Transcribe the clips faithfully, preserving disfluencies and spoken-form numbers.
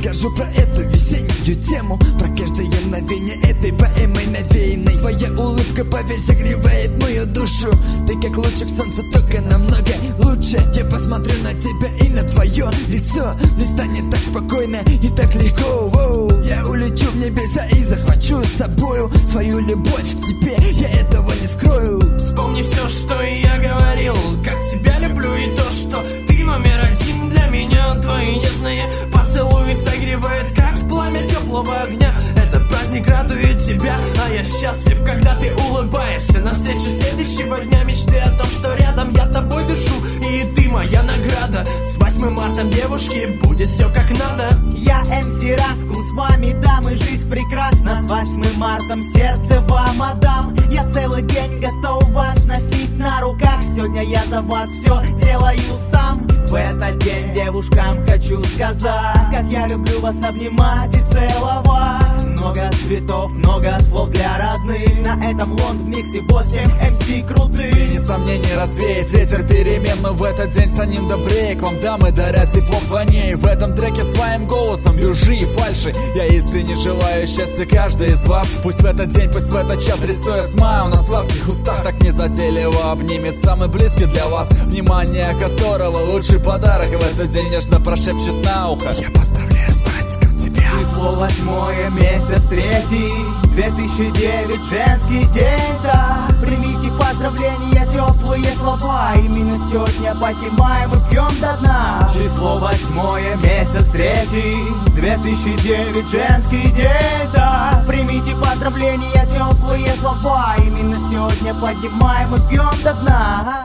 скажу про эту весеннюю тему, про каждое мгновение этой поэмой навеянной. Твоя улыбка, поверь, согревает мою душу. Ты как лучик солнца, только намного лучше. Я посмотрю на тебя и на твое лицо, мне станет так спокойно и так легко. Воу. Я улечу в небеса и захвачу с собою свою любовь к тебе, я этого не скрою. Вспомни все, что я говорил, как тебя люблю и то, что ты номер один для меня. Твои нежные поцелуи согревают, как пламя теплого огня. Этот праздник радует тебя, а я счастлив, когда ты улыбаешься. Навстречу следующего дня мечты о том, что рядом я тобой дышу, и ты моя награда. С восьмым мартом, девушки, будет все как надо. Я эм си Раскум, с вами дамы, жизнь прекрасна. С восьмым мартом сердце вам отдам. Я целый день готов вас носить на руках. Сегодня я за вас все сделаю сам. В этот день девушкам хочу сказать, как я люблю вас обнимать и целовать. Много цветов, много слов для родных. На этом лонг-миксе восемь эм си крутых. Тени сомнений развеет ветер перемен, но в этот день станем добрее. К вам дамы дарят тепло вдвойне. И в этом треке своим голосом лжи и фальши я искренне желаю счастья каждой из вас. Пусть в этот день, пусть в этот час, рисуя смайл на сладких устах, так незатейливо обнимет самый близкий для вас, внимание которого лучший подарок в этот день нежно прошепчет на ухо: я поздравляю с праздником тебя. Число восьмое, месяц третий, две тысячи девять, женский день, да. Примите поздравления, теплые слова. Именно сегодня поднимаем и пьем до дна. Число восьмое, месяц третий, две тысячи девять, женский день, да. Примите поздравления, теплые слова. Именно сегодня поднимаем и пьем до дна.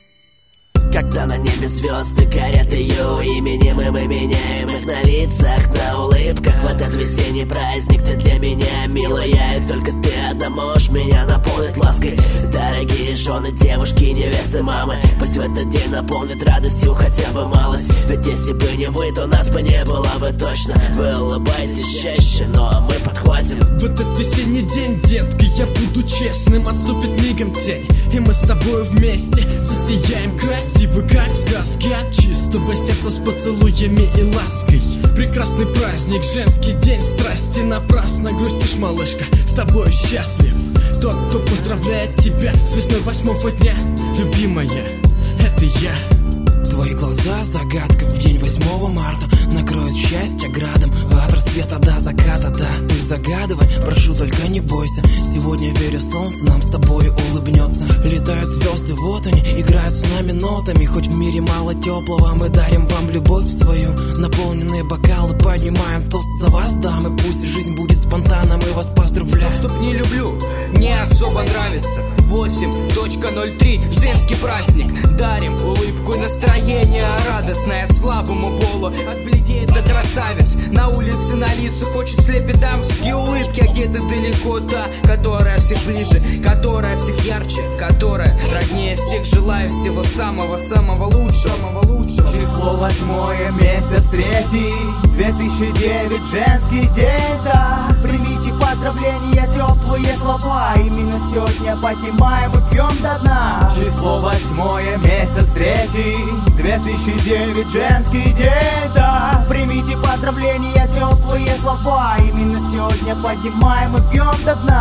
Когда на небе звезды горят ее именем, и мы меняем их на лицах, на улыбках. В этот весенний праздник ты для меня милая, и только ты одна можешь меня наполнить лаской. Дорогие жены, девушки, невесты, мамы, пусть в этот день наполнит радостью хотя бы малость. Ведь если бы не вы, то нас бы не было бы точно. Вы улыбаетесь чаще, но мы подхватим. В этот весенний день, детка, я буду честным. Отступит мигом тень, и мы с тобой вместе засияем красиво, как в сказке, от чистого сердца с поцелуями и лаской. Прекрасный праздник, женский день страсти. Напрасно грустишь, малышка, с тобой счастлив тот, кто поздравляет тебя с весной восьмого дня. Любимая, это я. Твои глаза загадка в день восьмого марта накроют счастье градом от рассвета до заката, да. Ты загадывай, прошу, только не бойся. Сегодня верю, солнце нам с тобой улыбнется. Летают звезды, вот они, играют с нами нотами. Хоть в мире мало теплого, мы дарим вам любовь свою. Наполненные бокалы, поднимаем тост за вас, дамы. Пусть жизнь будет спонтанно, мы вас поздравляем. То, чтоб не люблю, не особо нравится. Восемь точка ноль три, женский праздник. Дарим улыбку и настроение радостное слабому полу, от бледей до красавиц. На улице на лицах очень слепит дамские улыбки. А где-то далеко та, которая всех ближе, которая всех ярче, которая роднее всех. Желаю всего самого-самого лучшего, самого лучшего. Число восьмое, месяц третий, две тысячи девять, женский день, да. Примите поздравления, теплые слова. Именно сегодня поднимаем и пьем до дна. Число восьмое, месяц третий, две тысячи девять, женский день, да. Примите поздравления, теплые слова. Именно сегодня поднимаем и пьем до дна.